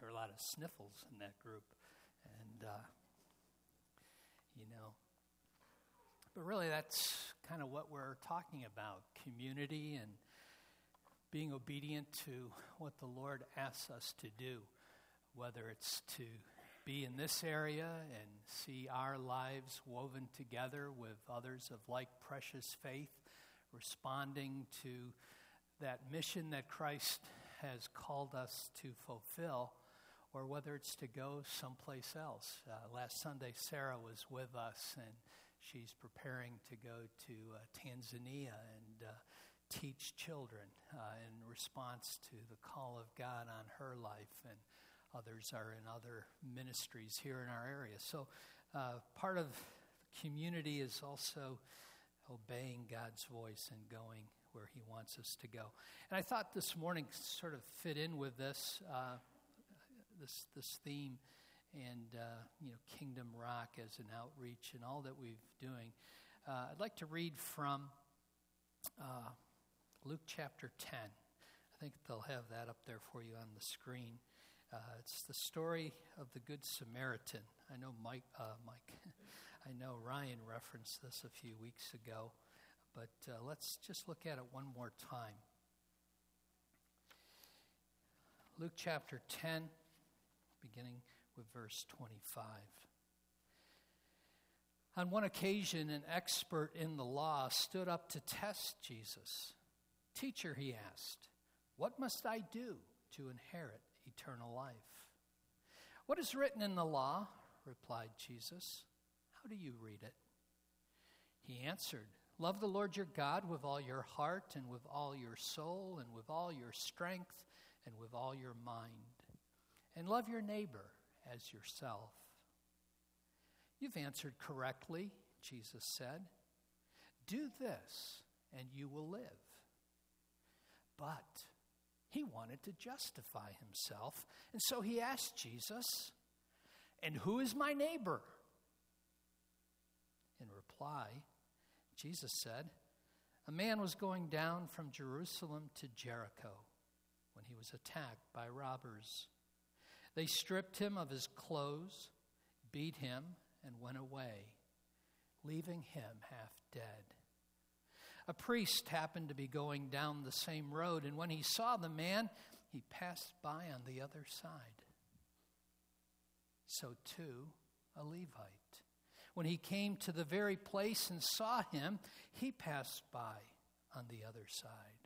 there were a lot of sniffles in that group. And, but really that's kind of what we're talking about, community and being obedient to what the Lord asks us to do, whether it's to be in this area and see our lives woven together with others of like precious faith, responding to that mission that Christ has called us to fulfill, or whether it's to go someplace else. Last Sunday, Sarah was with us, and she's preparing to go to Tanzania and teach children in response to the call of God on her life, and others are in other ministries here in our area. So part of community is also obeying God's voice and going where he wants us to go. And I thought this morning sort of fit in with this this theme and Kingdom Rock as an outreach and all that we're doing. I'd like to read from Luke chapter 10. I think they'll have that up there for you on the screen. It's the story of the Good Samaritan. I know I know Ryan referenced this a few weeks ago, but let's just look at it one more time. Luke chapter 10, beginning with verse 25. On one occasion, an expert in the law stood up to test Jesus. "Teacher," he asked, "what must I do to inherit eternal life?" "What is written in the law?" replied Jesus. "How do you read it?" He answered, "Love the Lord your God with all your heart and with all your soul and with all your strength and with all your mind. And love your neighbor as yourself." "You've answered correctly," Jesus said. "Do this and you will live." But he wanted to justify himself, and so he asked Jesus, "And who is my neighbor?" In reply, Jesus said, "A man was going down from Jerusalem to Jericho when he was attacked by robbers. They stripped him of his clothes, beat him, and went away, leaving him half dead. A priest happened to be going down the same road, and when he saw the man, he passed by on the other side. So too, a Levite, when he came to the very place and saw him, he passed by on the other side.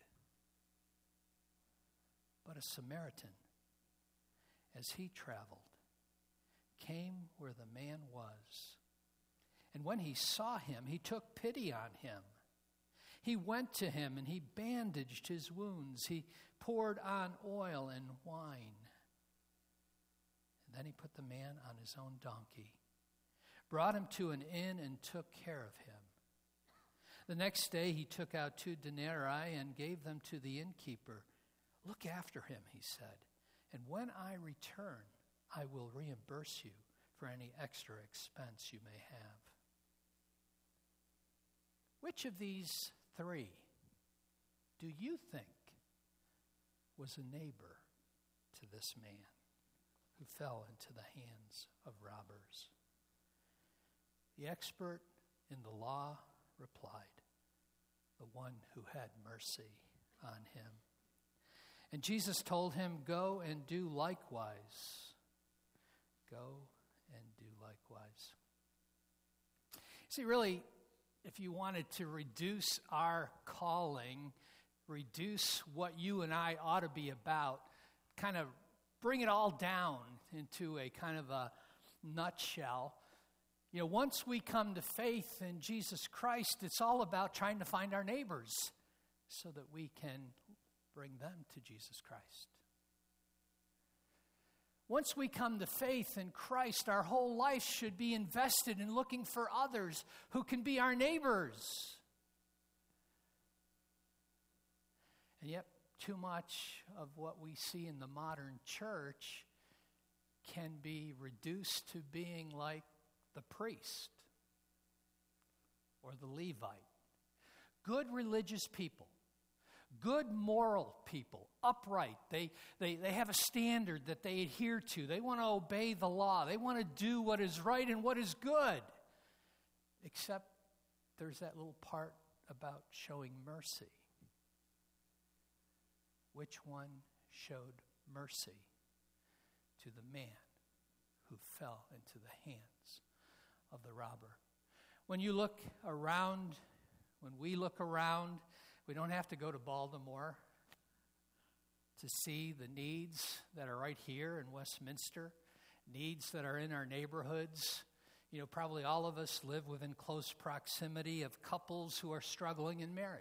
But a Samaritan, as he traveled, came where the man was. And when he saw him, he took pity on him. He went to him and he bandaged his wounds. He poured on oil and wine. And then he put the man on his own donkey, brought him to an inn, and took care of him. The next day he took out 2 denarii and gave them to the innkeeper. "Look after him," he said, "and when I return, I will reimburse you for any extra expense you may have." Which of these 3 do you think was a neighbor to this man who fell into the hands of robbers? The expert in the law replied, "The one who had mercy on him." And Jesus told him, "Go and do likewise." Go and do likewise. See, really, if you wanted to reduce our calling, reduce what you and I ought to be about, kind of bring it all down into a kind of a nutshell. Once we come to faith in Jesus Christ, it's all about trying to find our neighbors so that we can bring them to Jesus Christ. Once we come to faith in Christ, our whole life should be invested in looking for others who can be our neighbors. And yet, too much of what we see in the modern church can be reduced to being like the priest or the Levite. Good religious people, good moral people, upright. They have a standard that they adhere to. They want to obey the law. They want to do what is right and what is good. Except there's that little part about showing mercy. Which one showed mercy to the man who fell into the hands of the robber? When you look around, when we look around, we don't have to go to Baltimore to see the needs that are right here in Westminster, needs that are in our neighborhoods. You know, probably all of us live within close proximity of couples who are struggling in marriage.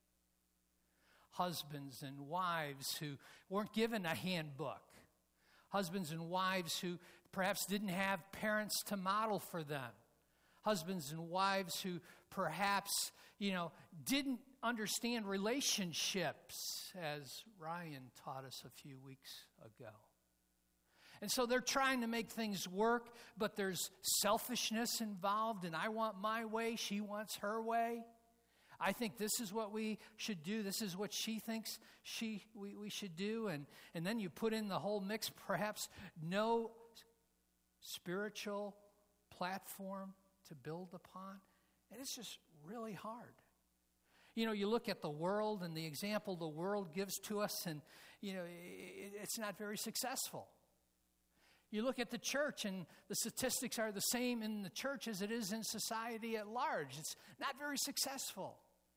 Husbands and wives who weren't given a handbook. Husbands and wives who perhaps didn't have parents to model for them. Husbands and wives who perhaps, didn't understand relationships, as Ryan taught us a few weeks ago. And so they're trying to make things work, but there's selfishness involved, and I want my way, she wants her way. I think this is what we should do. This is what she thinks we should do. And then you put in the whole mix, perhaps no spiritual platform to build upon. And it's just really hard. You look at the world and the example the world gives to us, and, it's not very successful. You look at the church, and the statistics are the same in the church as it is in society at large. It's not very successful.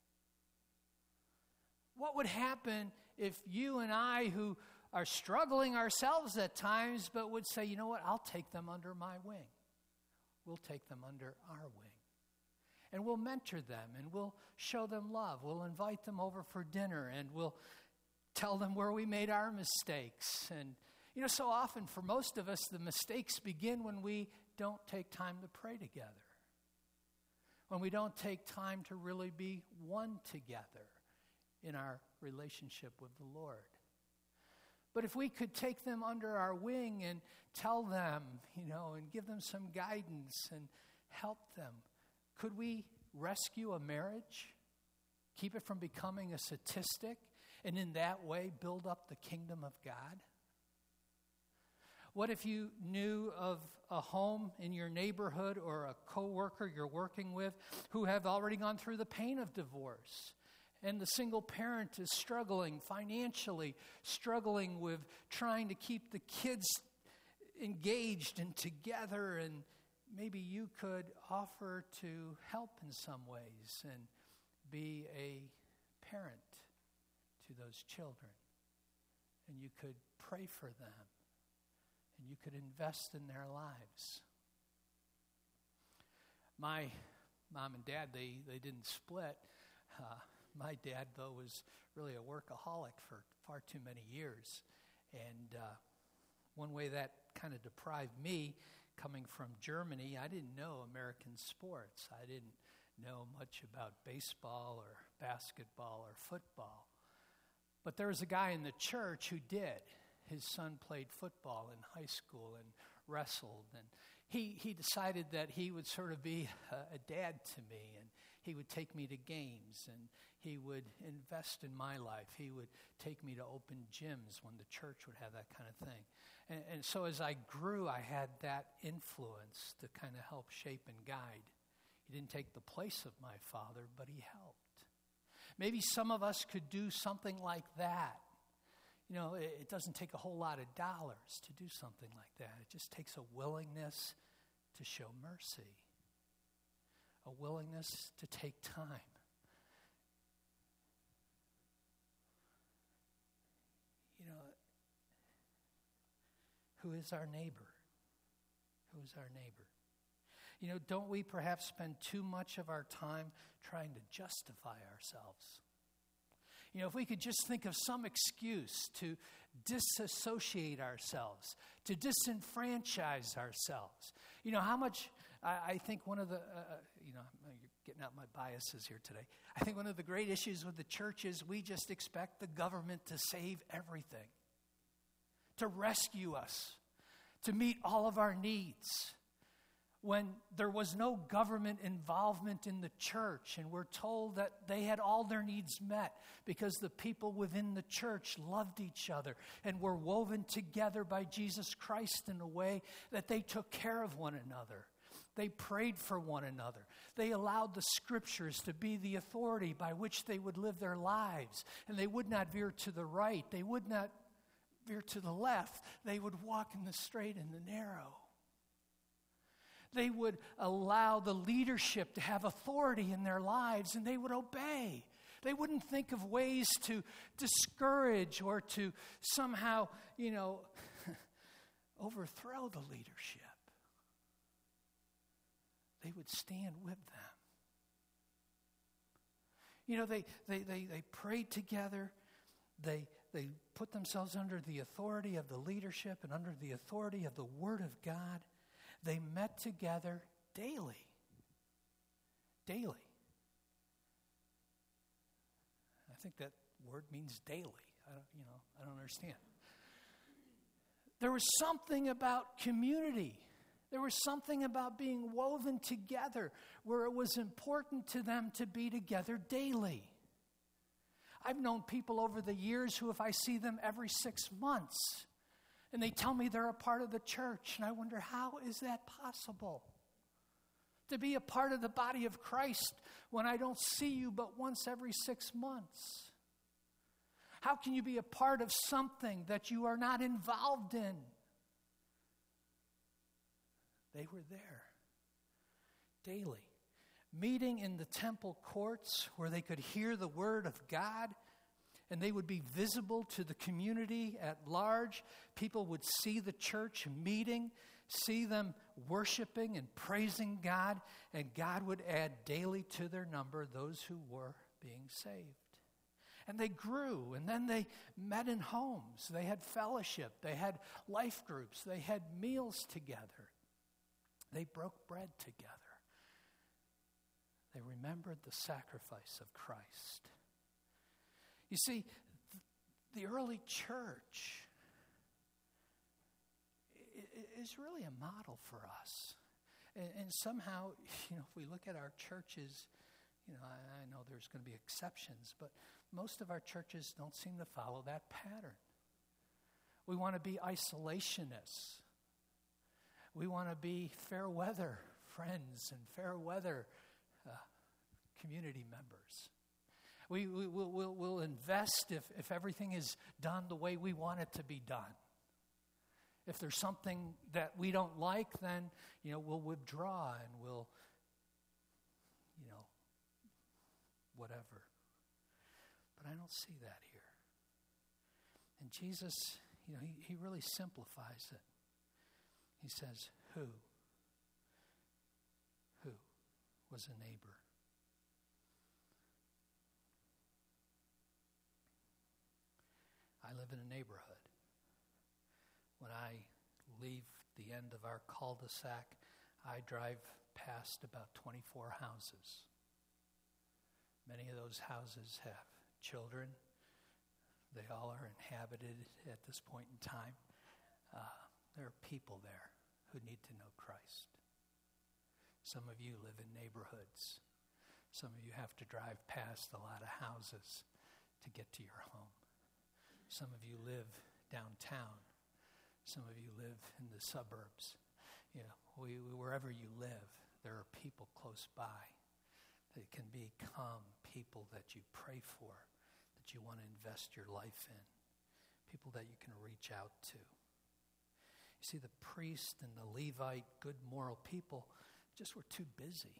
What would happen if you and I, who are struggling ourselves at times, but would say, you know what, I'll take them under my wing. We'll take them under our wing. And we'll mentor them, and we'll show them love. We'll invite them over for dinner, and we'll tell them where we made our mistakes. And, so often for most of us, the mistakes begin when we don't take time to pray together. When we don't take time to really be one together in our relationship with the Lord. But if we could take them under our wing and tell them, and give them some guidance and help them, could we rescue a marriage? Keep it from becoming a statistic, and in that way build up the kingdom of God? What if you knew of a home in your neighborhood or a coworker you're working with who have already gone through the pain of divorce? And the single parent is struggling financially, struggling with trying to keep the kids engaged and together, and maybe you could offer to help in some ways and be a parent to those children. And you could pray for them, and you could invest in their lives. My mom and dad, they didn't split. My dad, though, was really a workaholic for far too many years. And one way that kind of deprived me, coming from Germany, I didn't know American sports. I didn't know much about baseball or basketball or football. But there was a guy in the church who did. His son played football in high school and wrestled. And he decided that he would sort of be a dad to me, and he would take me to games, and he would invest in my life. He would take me to open gyms when the church would have that kind of thing. And so as I grew, I had that influence to kind of help shape and guide. He didn't take the place of my father, but he helped. Maybe some of us could do something like that. It doesn't take a whole lot of dollars to do something like that. It just takes a willingness to show mercy, a willingness to take time. Who is our neighbor? Who is our neighbor? Don't we perhaps spend too much of our time trying to justify ourselves? If we could just think of some excuse to disassociate ourselves, to disenfranchise ourselves. How much, I think one of the, you're getting out my biases here today. I think one of the great issues with the church is we just expect the government to save everything, to rescue us, to meet all of our needs. when there was no government involvement in the church, and we're told that they had all their needs met because the people within the church loved each other and were woven together by Jesus Christ in a way that they took care of one another. They prayed for one another. They allowed the scriptures to be the authority by which they would live their lives, and they would not veer to the right. They would not veer to the left. They would walk in the straight and the narrow. They would allow the leadership to have authority in their lives, and they would obey. They wouldn't think of ways to discourage or to somehow, overthrow the leadership. They would stand with them. They prayed together. They put themselves under the authority of the leadership and under the authority of the Word of God. They met together daily. Daily. I think that word means daily. I don't understand. There was something about community. There was something about being woven together where it was important to them to be together daily. I've known people over the years who, if I see them every 6 months, and they tell me they're a part of the church, and I wonder, how is that possible? To be a part of the body of Christ when I don't see you but once every 6 months? How can you be a part of something that you are not involved in? They were there daily, meeting in the temple courts where they could hear the word of God, and they would be visible to the community at large. People would see the church meeting, see them worshiping and praising God, and God would add daily to their number those who were being saved. And they grew, and then they met in homes. They had fellowship. They had life groups. They had meals together. They broke bread together. They remembered the sacrifice of Christ. You see, the early church is really a model for us. And somehow, if we look at our churches, I know there's going to be exceptions, but most of our churches don't seem to follow that pattern. We want to be isolationists. We want to be fair weather friends and fair weather community members. We'll invest if everything is done the way we want it to be done. If there's something that we don't like, then, we'll withdraw and we'll, whatever. But I don't see that here. And Jesus, he really simplifies it. He says, who was a neighbor? I live in a neighborhood. When I leave the end of our cul-de-sac, I drive past about 24 houses. Many of those houses have children. They all are inhabited at this point in time. There are people there who need to know Christ. Some of you live in neighborhoods. Some of you have to drive past a lot of houses to get to your home. Some of you live downtown. Some of you live in the suburbs. Wherever you live, there are people close by that can become people that you pray for, that you want to invest your life in, people that you can reach out to. You see, the priest and the Levite, good moral people, just were too busy.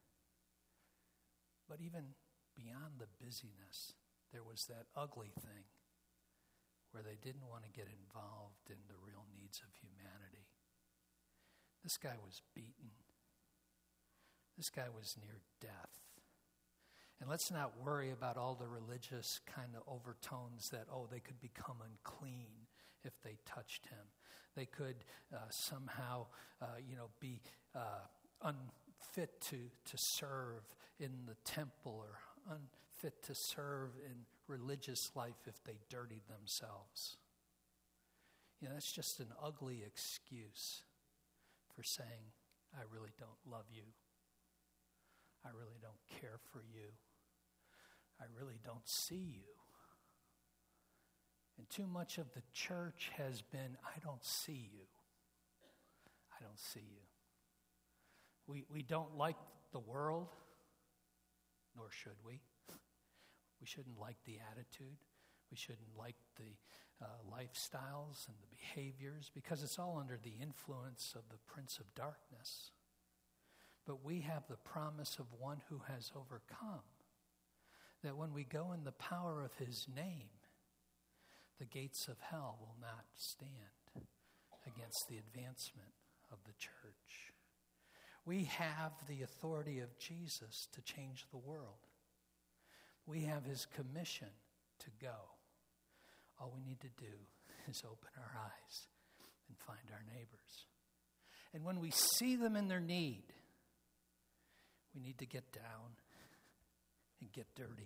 But even beyond the busyness, there was that ugly thing where they didn't want to get involved in the real needs of humanity. This guy was beaten. This guy was near death. And let's not worry about all the religious kind of overtones that, they could become unclean if they touched him. They could somehow, be unfit to serve in the temple or unfit to serve in religious life if they dirtied themselves. That's just an ugly excuse for saying, I really don't love you. I really don't care for you. I really don't see you. And too much of the church has been, I don't see you. I don't see you. We don't like the world, nor should we. We shouldn't like the attitude. We shouldn't like the lifestyles and the behaviors, because it's all under the influence of the prince of darkness. But we have the promise of one who has overcome, that when we go in the power of his name, the gates of hell will not stand against the advancement of the church. We have the authority of Jesus to change the world. We have his commission to go. All we need to do is open our eyes and find our neighbors. And when we see them in their need, we need to get down and get dirty.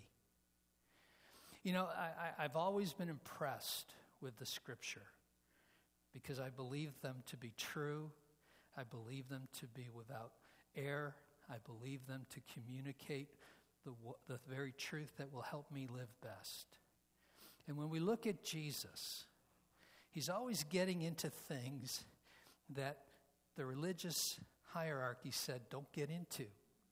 You know, I've always been impressed with the Scripture because I believe them to be true. I believe them to be without error. I believe them to communicate the very truth that will help me live best. And when we look at Jesus, he's always getting into things that the religious hierarchy said don't get into.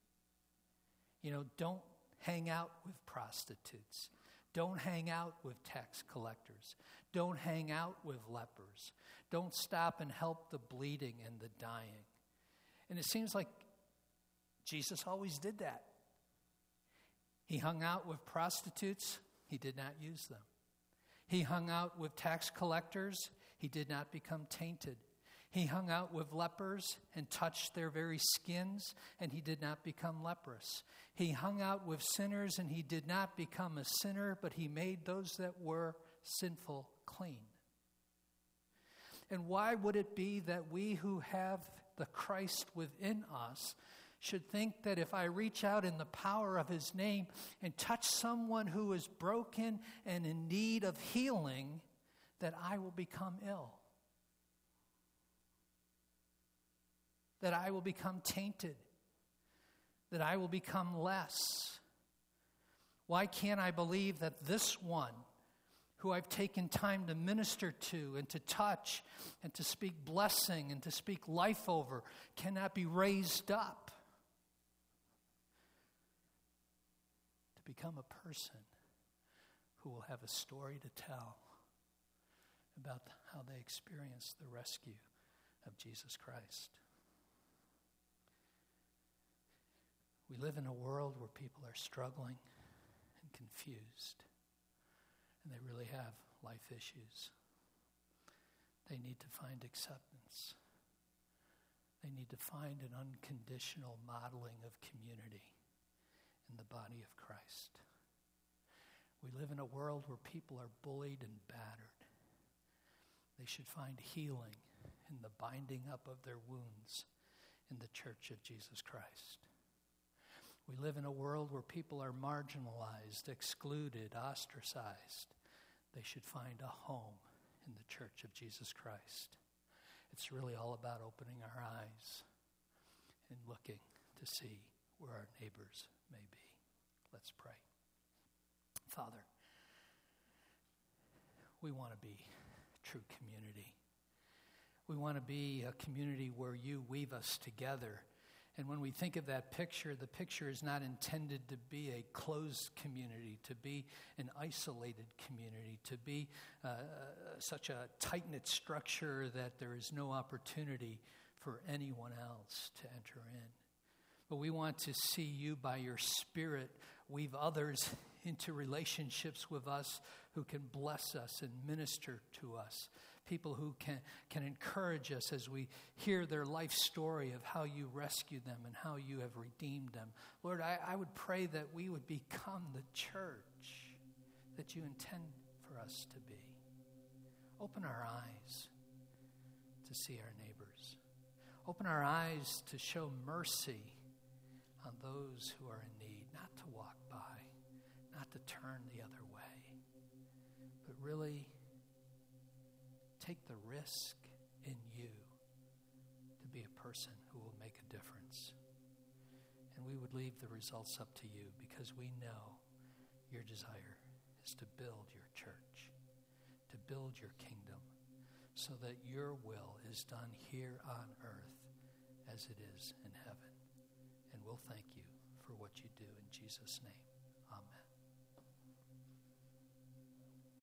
You know, don't hang out with prostitutes. Don't hang out with tax collectors. Don't hang out with lepers. Don't stop and help the bleeding and the dying. And it seems like Jesus always did that. He hung out with prostitutes. He did not use them. He hung out with tax collectors. He did not become tainted. He hung out with lepers and touched their very skins, and he did not become leprous. He hung out with sinners, and he did not become a sinner, but he made those that were sinful clean. And why would it be that we who have the Christ within us should think that if I reach out in the power of his name and touch someone who is broken and in need of healing, that I will become ill? That I will become tainted? That I will become less? Why can't I believe that this one, who I've taken time to minister to and to touch and to speak blessing and to speak life over, cannot be raised up to become a person who will have a story to tell about how they experienced the rescue of Jesus Christ? We live in a world where people are struggling and confused, and they really have life issues. They need to find acceptance. They need to find an unconditional modeling of community in the body of Christ. We live in a world where people are bullied and battered. They should find healing in the binding up of their wounds in the church of Jesus Christ. We live in a world where people are marginalized, excluded, ostracized. They should find a home in the church of Jesus Christ. It's really all about opening our eyes and looking to see where our neighbors may be. Let's pray. Father, we want to be true community. We want to be a community where you weave us together. And when we think of that picture, the picture is not intended to be a closed community, to be an isolated community, to be such a tight-knit structure that there is no opportunity for anyone else to enter in. But we want to see you by your Spirit weave others into relationships with us who can bless us and minister to us. People who can encourage us as we hear their life story of how you rescued them and how you have redeemed them. Lord, I would pray that we would become the church that you intend for us to be. Open our eyes to see our neighbors. Open our eyes to show mercy on those who are in need, not to walk by, not to turn the other way, but really take the risk in you to be a person who will make a difference. And we would leave the results up to you, because we know your desire is to build your church, to build your kingdom, so that your will is done here on earth as it is in heaven. And we'll thank you for what you do in Jesus' name.